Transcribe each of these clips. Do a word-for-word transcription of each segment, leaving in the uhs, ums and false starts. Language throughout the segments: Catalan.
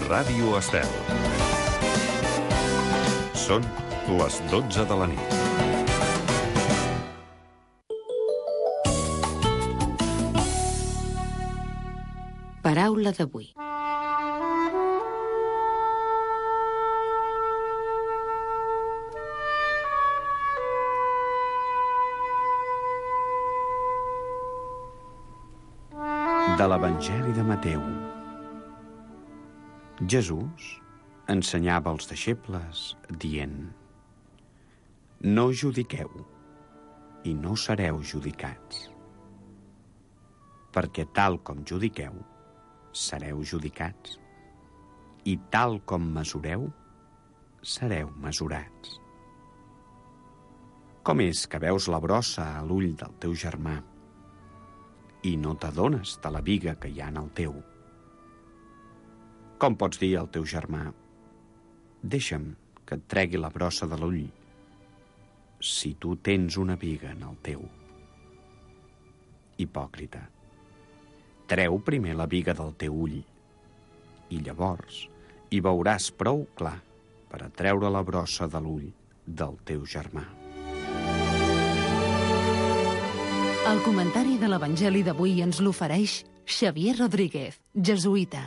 Ràdio Estel. Són les dotze de la nit. Paraula d'avui. De l'Evangeli de Mateu. Jesús ensenyava als deixebles dient: no judiqueu i no sereu judicats, perquè tal com judiqueu sereu judicats, i tal com mesureu sereu mesurats. Com és que veus la brossa a l'ull del teu germà i no t'adones de la biga que hi ha en el teu? Com pots dir al teu germà: deixa'm que et tregui la brossa de l'ull, si tu tens una biga en el teu? Hipòcrita, treu primer la biga del teu ull, i llavors hi veuràs prou clar per a treure la brossa de l'ull del teu germà. El comentari de l'Evangeli d'avui ens l'ofereix Xavier Rodríguez, jesuïta.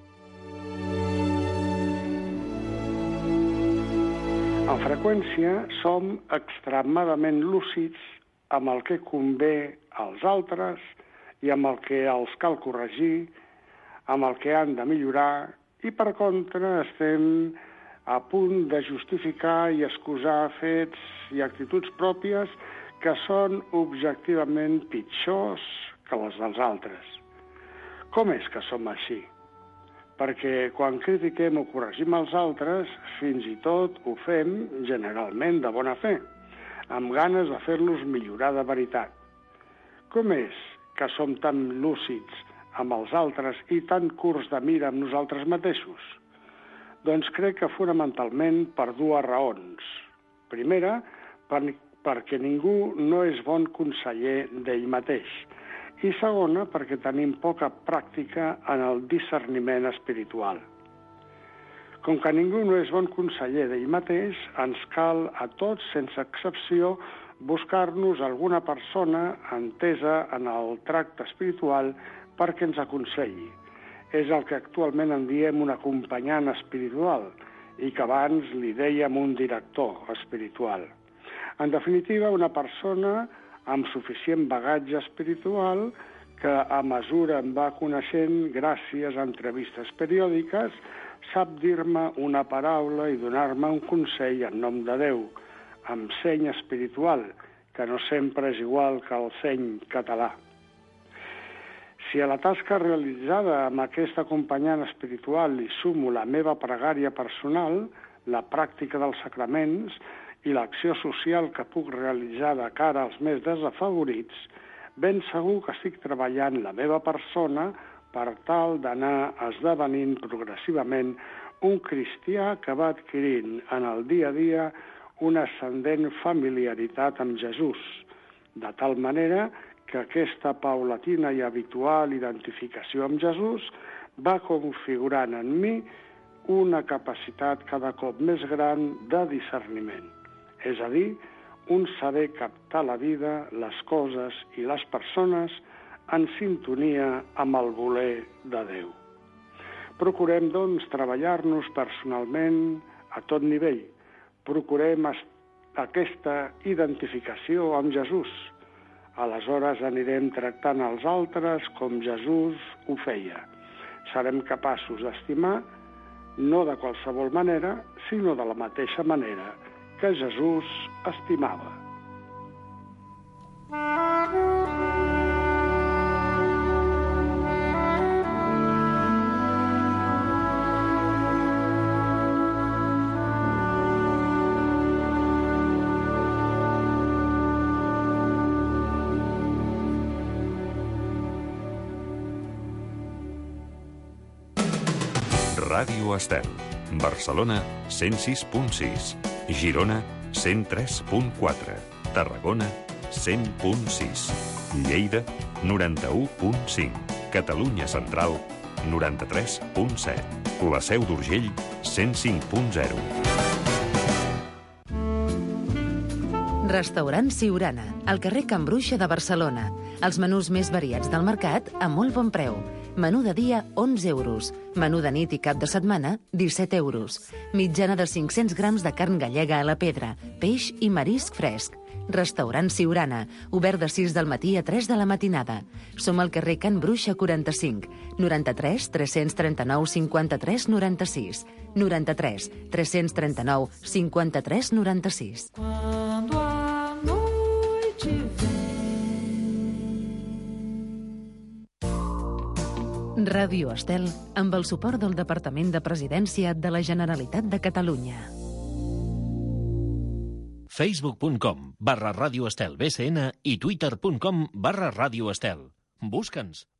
En freqüència som extremadament lúcids amb el que convé als altres i amb el que els cal corregir, amb el que han de millorar, i per contra estem a punt de justificar i excusar fets i actituds pròpies que són objectivament pitjors que les dels altres. Com és que som així? Perquè quan critiquem o corregim els altres, fins i tot ho fem generalment de bona fe, amb ganes de fer-los millorar de veritat. Com és que som tan lúcids amb els altres i tan curts de mira amb nosaltres mateixos? Doncs crec que fonamentalment per dues raons. Primera, per perquè ningú no és bon conseller d'ell mateix. I segona, perquè tenim poca pràctica en el discerniment espiritual. Com que ningú no és bon conseller d'ell mateix, ens cal a tots, sense excepció, buscar-nos alguna persona entesa en el tracte espiritual perquè ens aconselli. És el que actualment en diem un acompanyant espiritual i que abans li dèiem un director espiritual. En definitiva, una persona amb suficient bagatge espiritual que, a mesura em va coneixent gràcies a entrevistes periòdiques, sap dir-me una paraula i donar-me un consell en nom de Déu, amb seny espiritual, que no sempre és igual que el seny català. Si a la tasca realitzada amb aquest acompanyant espiritual hi sumo la meva pregària personal, la pràctica dels sacraments i l'acció social que puc realitzar de cara als més desafavorits, ben segur que estic treballant la meva persona per tal d'anar esdevenint progressivament un cristià que va adquirint en el dia a dia una ascendent familiaritat amb Jesús, de tal manera que aquesta paulatina i habitual identificació amb Jesús va configurant en mi una capacitat cada cop més gran de discerniment. És a dir, un saber captar la vida, les coses i les persones en sintonia amb el voler de Déu. Procurem, doncs, treballar-nos personalment a tot nivell. Procurem aquesta identificació amb Jesús. Aleshores anirem tractant els altres com Jesús ho feia. Serem capaços d'estimar no de qualsevol manera, sinó de la mateixa manera que Jesús estimava. Ràdio Estel. Barcelona, cent sis punt sis. Girona, cent tres punt quatre. Tarragona, cent punt sis. Lleida, noranta-u punt cinc. Catalunya Central, noranta-tres punt set. La Seu d'Urgell, cent cinc punt zero. Restaurant Siurana, al carrer Can Bruixa de Barcelona. Els menús més variats del mercat a molt bon preu. Menú de dia, onze euros. Menú de nit i cap de setmana, disset euros. Mitjana de cinc-cents grams de carn gallega a la pedra, peix i marisc fresc. Restaurant Siurana, obert de sis del matí a tres de la matinada. Som al carrer Can Bruixa quaranta-cinc, noranta-tres tres-cents trenta-nou cinquanta-tres noranta-sis, noranta-tres tres-cents trenta-nou cinquanta-tres noranta-sis. Ràdio Estel, amb el suport del Departament de Presidència de la Generalitat de Catalunya. facebook punt com barra Ràdio Estel B C N i twitter punt com barra Ràdio Estel. Busca'ns.